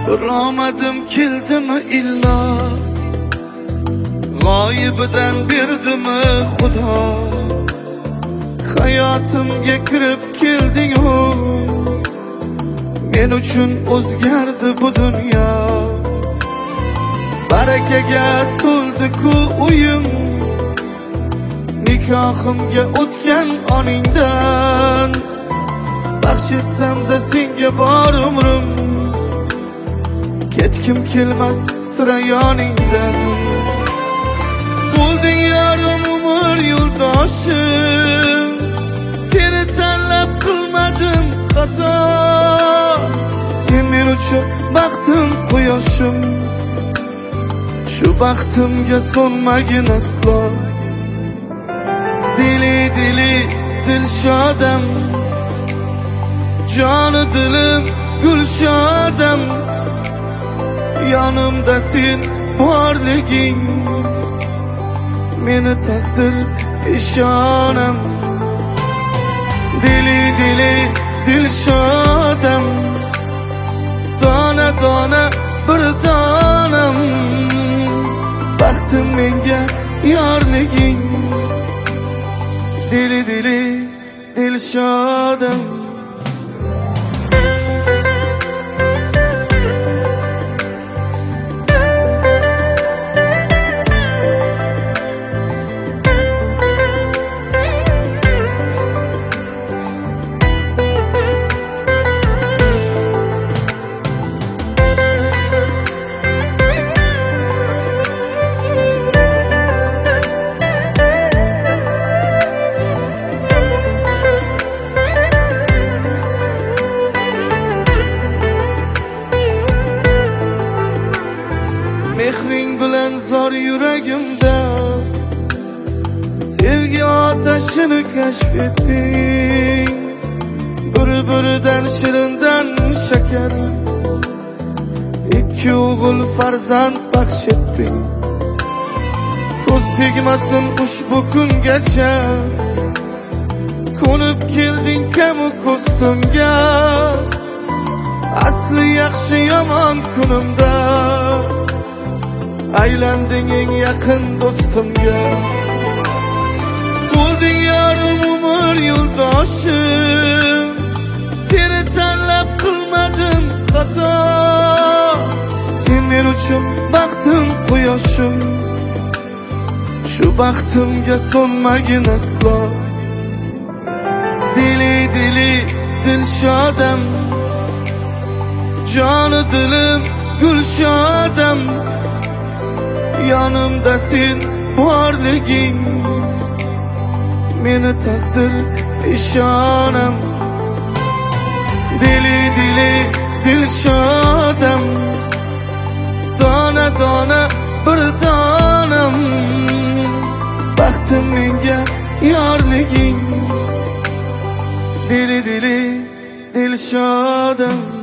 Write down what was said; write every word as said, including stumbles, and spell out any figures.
Bir omadim keldimi illa, g'oyibidan berdimi Xudo. Hayotimga kirib kelding-u, men uchun o'zgardi bu dunyo. Barakaga to'ldi-ku uyim, nikohimga o'tgan oningdan. Baxsh etsam-da senga bor umrim, ketkim kelmas sira yoningdan. Bo'lding yarim umr yo'ldoshim, seni tanlab qilmadim xato. Sen men uchun baxtim quyoshim, shu baxtimga so'nmagin aslo. Dili dili dilshodam, joni dilim gulshodam. Yonimda sen borliging, meni taqdir peshonam. Dili dili dilshodam, dona dona bir donam. Baxtim menga yorliging, dili dili dilshodam. Mehring bilan zor yuragimda sevgi otashini kashf etding. Bir-biridan shirindan shakar, ikki o'g'il farzand baxsh etding. Ko'z tegmasin ushbu kungacha, ko'nib kelding kamu ko'stimga. Asli yaxshi yomon kunimda aylanding eng yaqin do'stimga. Bo'lding yarim umr yo'ldoshim, seni tanlab qilmadim xato. Sen men uchun baxtim quyoshim, shu baxtimga so'nmagin aslo. Dili dili dilshodam, joni dilim gulshodam. Yonimda sen borliging, meni taqdir peshonam. Dili dili dilshodam, dona dona bir donam. Baxtim menga yorliging, dili dili dilshodam.